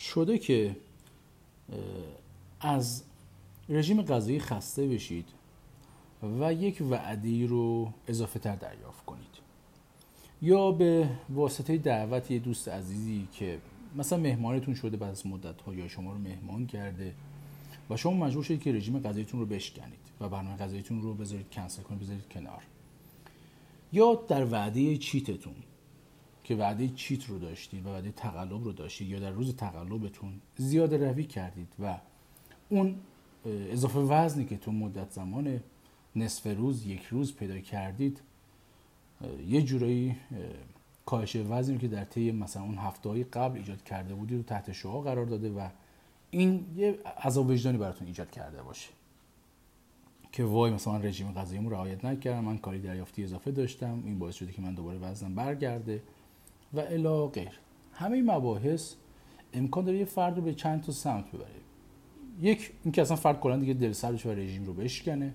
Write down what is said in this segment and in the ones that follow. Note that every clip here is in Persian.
شده که از رژیم غذایی خسته بشید و یک وعده‌ای رو اضافه تر دریافت کنید، یا به واسطه دعوت یه دوست عزیزی که مثلا مهمانتون شده بعد از مدت‌ها یا شما رو مهمان کرده و شما مجبور شدید که رژیم غذاییتون رو بشکنید و برنامه غذاییتون رو بذارید کنسل کنید، بذارید کنار، یا در وعده چیتتون که وعده چیت رو داشتید و وعده تقلب رو داشتید، یا در روز تقلبتون زیاده روی کردید و اون اضافه وزنی که تو مدت زمان نصف روز یک روز پیدا کردید یه جورایی کاهش وزنی که در طی مثلا اون هفته‌های قبل ایجاد کرده بودید رو تحت شعاع قرار داده و این یه عذاب وجدانی براتون ایجاد کرده باشه که وای مثلا من رژیم غذاییمو رعایت نکردم، من کالری دریافتی اضافه داشتم، این باعث شده که من دوباره وزنم برگرده و الی غیر. همه این مباحث امکان داره یه فرد رو به چند تا سمت ببره. یک، اینکه اصلا فرد کلا دیگه دلسرد بشه و رژیم رو بشکنه.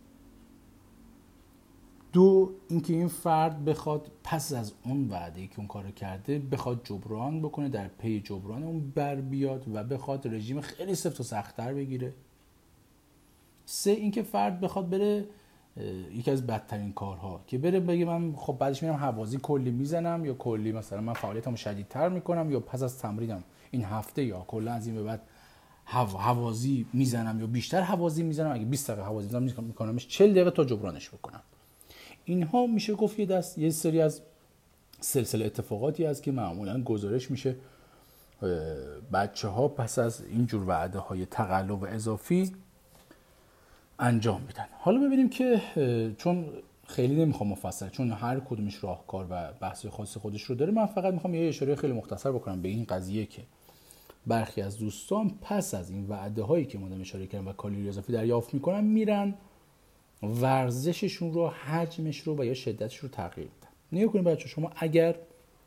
دو، اینکه این فرد بخواد پس از اون وعده‌ای که اون کارو کرده بخواد جبران بکنه، در پی جبران اون بر بیاد و بخواد رژیم خیلی سفت و سخت‌تر بگیره. سه، اینکه فرد بخواد بره یکی از بدترین کارها که بره بگه من خب بعدش میرم هوازی کلی میزنم، یا کلی مثلا من فعالیتمو شدیدتر میکنم، یا پس از تمرینم این هفته یا کلا از این به بعد هوازی میزنم یا بیشتر هوازی میزنم، اگه 20 دقیقه هوازی میزنم میکنمش 40 دقیقه تا جبرانش بکنم. اینها میشه گفت یه سری از سلسله اتفاقاتی است که معمولا گزارش میشه بچه‌ها پس از این جور وعده‌های تقلب و اضافی انجام میدن. حالا ببینیم که چون خیلی نمیخوام مفصل، چون هر کدومش راهکار و بحث خاص خودش رو داره، من فقط میخوام یه اشاره خیلی مختصر بکنم به این قضیه که برخی از دوستان پس از این وعده‌هایی که مادام اشاره کردم و کالری اضافی دریافت میکنن میرن ورزششون رو، حجمش رو و یا شدتش رو تغییر میدن. نگاه کنید بچه‌ها، شما اگر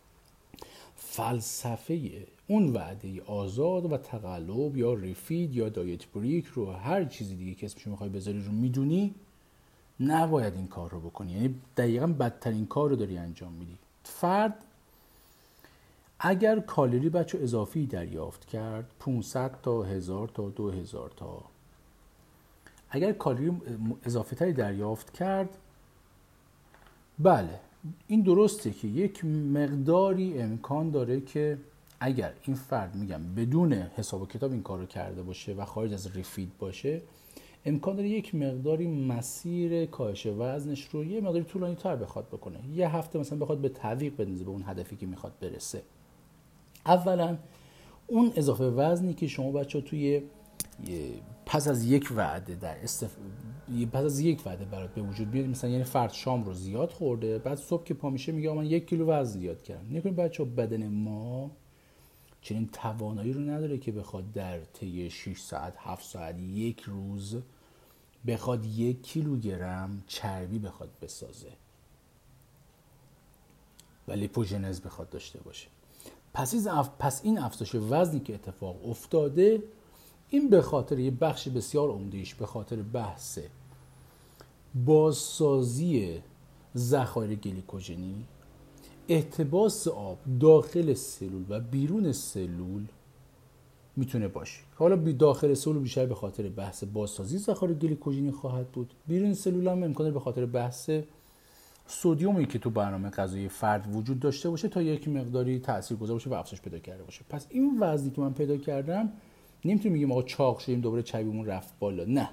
فلسفه اون وعده آزاد و تقلب یا ریفید یا دایت بریک رو، هر چیزی دیگه که اسمش میخوای بذاری رو میدونی، نباید این کار رو بکنی. یعنی دقیقاً بدترین کار رو داری انجام میدی. فرد اگر کالری بچه اضافی دریافت کرد 500 تا 1000 تا 2000 تا، اگر کالری اضافه تری دریافت کرد، بله این درسته که یک مقداری امکان داره که اگر این فرد میگم بدون حساب و کتاب این کار رو کرده باشه و خارج از ریفید باشه، امکان داره یک مقداری مسیر کاهش وزنش رو یه مقداری طولانی تر بخواد بکنه، یه هفته مثلا بخواد به تعویق بندازه به اون هدفی که میخواد برسه. اولا اون اضافه وزنی که شما بچه توی پس از یک وعده پس از یک وعده برات به وجود بیاد، مثلا یعنی فرد شام رو زیاد خورده، بعد صبح که پا میشه میگه من 1 کیلو وزن زیاد کردم. نکنید بچه‌ها بدن ما چنین توانایی رو نداره که بخواد در طی 6 ساعت 7 ساعت یک روز بخواد 1 کیلوگرم چربی بخواد بسازه و لیپوژنز بخواد داشته باشه. پس این افزایش وزنی که اتفاق افتاده، این به خاطر یه بخش بسیار عمده‌ایش به خاطر بحث بازسازی ذخایر گلیکوژنی، احتباس آب داخل سلول و بیرون سلول میتونه باشه. حالا داخل سلول بیشتر به خاطر بحث بازسازی ذخایر گلیکوژنی خواهد بود، بیرون سلول هم امکانه به خاطر بحث سدیومی که تو برنامه غذایی فرد وجود داشته باشه تا یک مقداری تاثیرگذار باشه و افزایش پیدا کرده باشه. پس این وزنی که من پیدا کردم، نمیتونیم بگیم آقا چاق شدیم دوباره چربیمون رفت بالا، نه.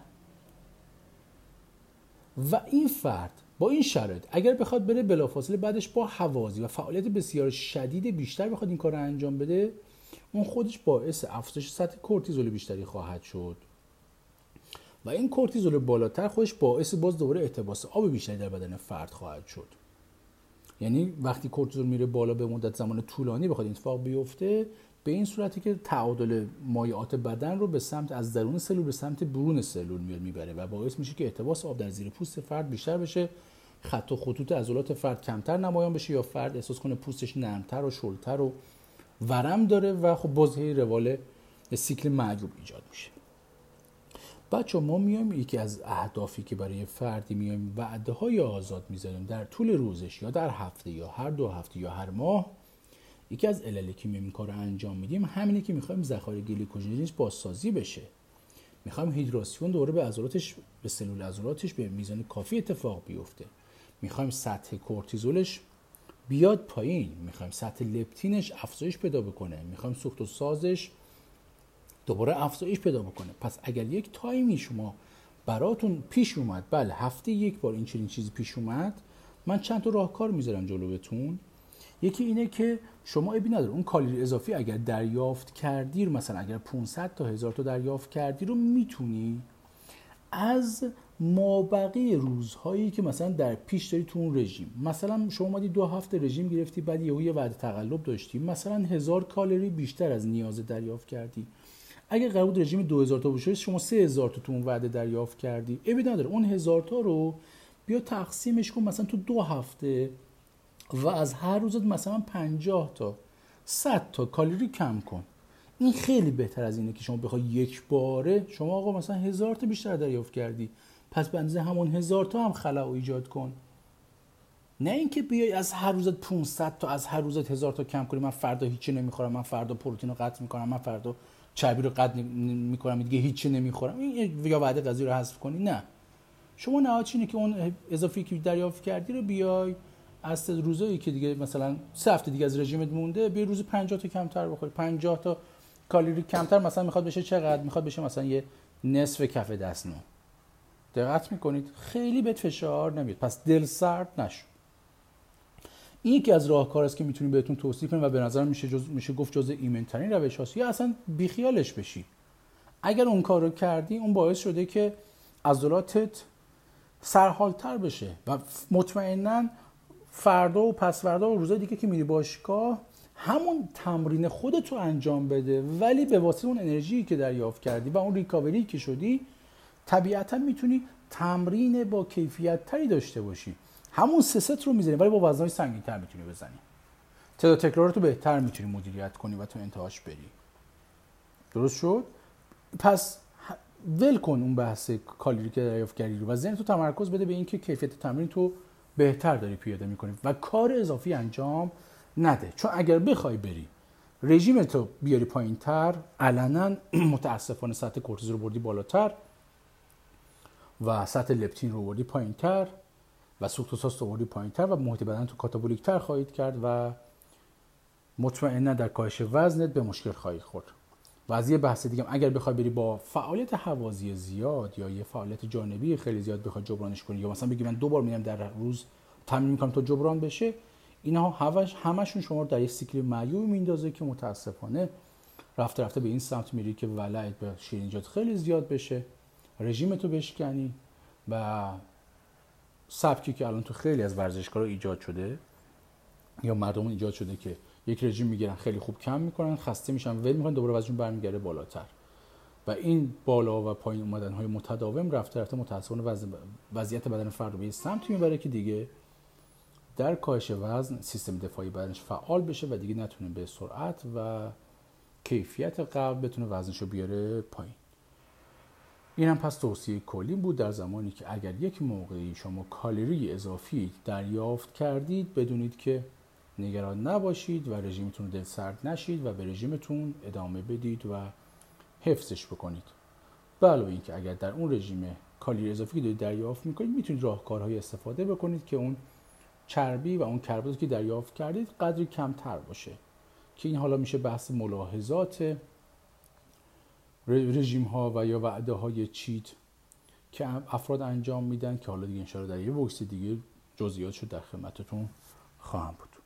و این فرد با این شرایط اگر بخواد بره بلافاصله بعدش با هوازی و فعالیت بسیار شدید بیشتر بخواد این کار رو انجام بده، اون خودش باعث افزایش سطح کورتیزول بیشتری خواهد شد و این کورتیزول بالاتر خودش باعث باز دوباره احتباس آب بیشتری در بدن فرد خواهد شد. یعنی وقتی کورتیزول میره بالا به مدت زمان طولانی بخواد این اتفاق بیفته، به این صورتی که تعادل مایعات بدن رو به سمت از درون سلول به سمت برون سلول میبره و باعث میشه که احتباس آب در زیر پوست فرد بیشتر بشه، خط و خطوط عضلات فرد کمتر نمایان بشه یا فرد احساس کنه پوستش نرمتر و شلتر و ورم داره و خب بازه روال سیکل معیوب ایجاد میشه. بچه ما میایم یکی از اهدافی که برای فردی میایم وعده‌های آزاد میذاریم در طول روزش یا در هفته یا هر 2 هفته یا هر ماه، یکی از عللی که این کار رو انجام میدیم همینه که میخوایم ذخایر گلیکوژنش بازسازی بشه، میخوایم هیدراسیون دوباره به عضلاتش، به سلول عضلاتش به میزان کافی اتفاق بیفته، میخوایم سطح کورتیزولش بیاد پایین، میخوایم سطح لپتینش افزایش پیدا بکنه، میخوایم سوخت و سازش دوباره افزایش پیدا بکنه. پس اگر یک تایمی شما براتون پیش اومد، بله هفته یک بار این چنین چیزی پیش اومد، من چند تا راهکار میذارم جلو بهتون. یکی اینه که شما ابی نداره اون کالری اضافی اگر دریافت کردی رو، مثلا اگر 500 تا 1000 تا دریافت کردی رو، میتونی از مابقی روزهایی که مثلا در پیش داری تو اون رژیم، مثلا شما اومدی 2 هفته رژیم گرفتی، بعد یه وعده تقلب داشتی، مثلا 1000 کالری بیشتر از نیاز دریافت کردی، اگه قرار بود رژیم 2000 تا باشه شما 3000 تا تو اون وعده دریافت کردی، ابی نداره اون 1000 تا رو بیا تقسیمش کن مثلا تو 2 هفته و از هر روزت مثلا 50 تا 100 تا کالری کم کن. این خیلی بهتر از اینه که شما بخوای یک باره، شما آقا مثلا 1000 تا بیشتر دریافت کردی، پس به اندازه همون 1000 تا هم خلأ ایجاد کن. نه اینکه بیای از هر روزت 500 تا، از هر روزت 1000 تا کم کنی، من فردا هیچی نمیخورم، من فردا پروتئین رو قطع میکنم، من فردا چربی رو قطع میکنم، دیگه هیچی نمیخورم، این یا وعده غذایی رو حذف کنی. نه، شما نهایتش اینه که اون اضافی که دریافت کردی رو بیای از روزایی که دیگه مثلا 3 هفته دیگه از رژیمت مونده، بیا روز 50 تا کمتر بخوری. 50 تا کالری کمتر مثلا میخواد بشه چقدر؟ میخواد بشه مثلا یه نصف کف دست نو. دقت میکنید خیلی بهت فشار نمیاد، پس دل سرد نشو. این یکی از راهکار است که میتونیم بهتون توصیه کنیم و به نظر میشه گفت جزء ایمن‌ترین روش هاست، یا اصلا بیخیالش بشی. اگر اون کارو کردی، اون باعث شده که عضلاتت سرحالتر بشه و مطمئناً فردا و پس فردا و روزای دیگه که میری باشگاه همون تمرین خودت رو انجام بده، ولی به واسطه اون انرژی که دریافت کردی و اون ریکاوری که شدی، طبیعتاً میتونی تمرین با کیفیت تری داشته باشی. همون 3 ست رو میزنی ولی با وزنای سنگین‌تر میتونی بزنی. تعداد تکراراتو بهتر میتونی مدیریت کنی و تو انتهاش بری. درست شد؟ پس ول کن اون بحث کالری که دریافت کردی رو و ذهن تو تمرکز بده به اینکه کیفیت تمرین تو بهتر داری پیاده میکنی و کار اضافی انجام نده. چون اگر بخوای بری رژیمتو بیاری پایین‌تر، علنا متاسفانه سطح کورتیزول رو بردی بالاتر و سطح لپتین رو بردی پایین‌تر و سوکتوساس رو بردی پایین‌تر و محیط بدن تو کاتابولیک‌تر خواهید کرد و مطمئنا در کاهش وزنت به مشکل خواهی خورد. و از یه بحث دیگه، اگر بخوای بری با فعالیت هوازی زیاد یا یه فعالیت جانبی خیلی زیاد بخوای جبرانش کنی، یا مثلا بگی من 2 بار میرم در روز تمرین میکنم تا جبران بشه، اینها همشون شما رو در یه سیکل معیوب میندازه که متاسفانه رفته رفته به این سمت میری که ولعت به شیرینیجات خیلی زیاد بشه، رژیمتو بشکنی و سبکی که الان تو خیلی از ورزشکارا ایجاد شده یا مردمون ایجاد شده که یک رژیم میگیرن، خیلی خوب کم میکنن، خسته میشن، ول میکنن، دوباره وزنشون برمیگره بالاتر و این بالا و پایین اومدن های متداوم رفته رفته متاسفانه وضعیت بدن فرد رو به سمتی میبره که دیگه در کاهش وزن سیستم دفاعی بدنش فعال بشه و دیگه نتونه به سرعت و کیفیت قبل بتونه وزنش رو بیاره پایین. این هم پس توصیه کلی بود در زمانی که اگر یک موقعی شما کالری اضافی دریافت کردید، بدونید که نگران نباشید و رژیمتون رو دل سرد نشید و به رژیمتون ادامه بدید و حفظش بکنید. علاوه اینکه اگر در اون رژیم کالری اضافی دارید دریافت میکنید، میتونید راهکارهای استفاده بکنید که اون چربی و اون کربوهیدراتی که دریافت کردید قدری کمتر باشه، که این حالا میشه بحث ملاحظات رژیم ها و یا وعده های چیت که افراد انجام میدن، که حالا دیگه انشاءالله در یه بوکس دیگه جزئیاتشو در خدمتتون خواهم بود.